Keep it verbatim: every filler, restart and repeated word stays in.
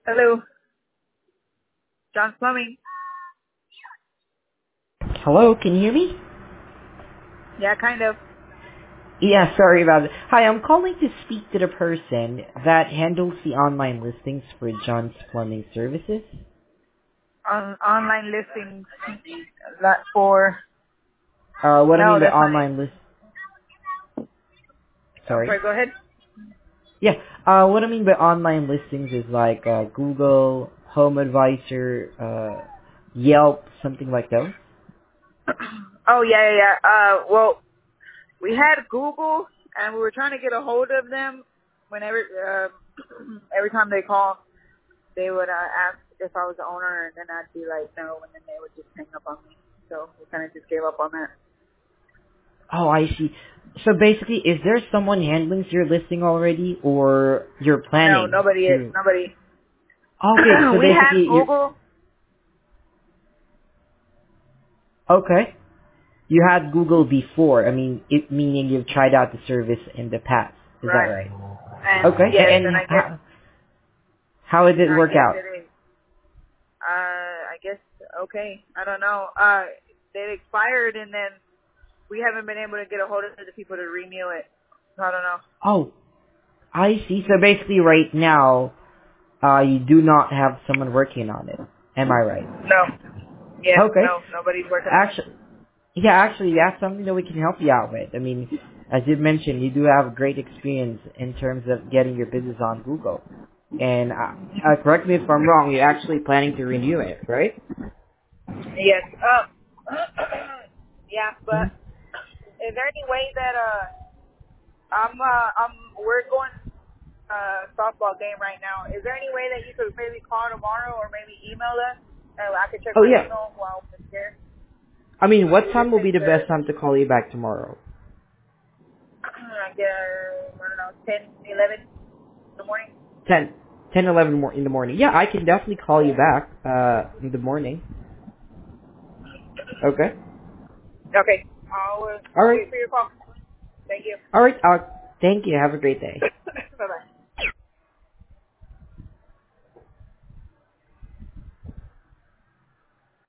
Hello, John's Plumbing. Hello, can you hear me? Yeah, kind of. Yeah, sorry about it. Hi, I'm calling to speak to the person that handles the online listings for John's Plumbing Services. On online listings. Not for. Uh, what I No, mean by that's not it. online list, I'm sorry. sorry. Go ahead. Yeah, uh, what I mean by online listings is like uh, Google, Home Advisor, uh, Yelp, something like those. Oh yeah, yeah, yeah. Uh, well, we had Google, and we were trying to get a hold of them. Whenever, uh, every time they call, they would uh, ask if I was the owner, and then I'd be like, no, and then they would just hang up on me. So we kind of just gave up on that. Oh, I see. So basically, is there someone handling your listing already, or you're No, planning nobody, to? nobody. Okay, so We had basically, you're Google. okay. You had Google before. I mean, it meaning you've tried out the service in the past. Is that Right. right? And Okay. yes, And and I guess how, how did it I work guess out? it is. Uh, I guess okay. I don't know. Uh, they expired, and then we haven't been able to get a hold of the people to renew it. So I don't know. Oh, I see. So basically, right now, uh, you do not have someone working on it. Am I right? No. Yeah. Okay. No. Nobody's working on it. Actually, yeah, actually, that's something that we can help you out with. I mean, as you mentioned, you do have great experience in terms of getting your business on Google. And uh, uh, correct me if I'm wrong, you're actually planning to renew it, right? Yes. Um. yeah. Mhm. But is there any way that uh, I'm uh, I'm we're going uh softball game right now. Is there any way that you could maybe call tomorrow or maybe email us? And I could check Oh my yeah. email while we're here. I mean, what We time just will be take the the best time to call you back tomorrow? like uh, I don't know, ten, eleven in the morning. Ten, ten, eleven more in the morning. Yeah, I can definitely call you back uh, in the morning. Okay. Okay. I'll uh, All right. wait for your call. Thank you. All right. Uh, thank you. Have a great day.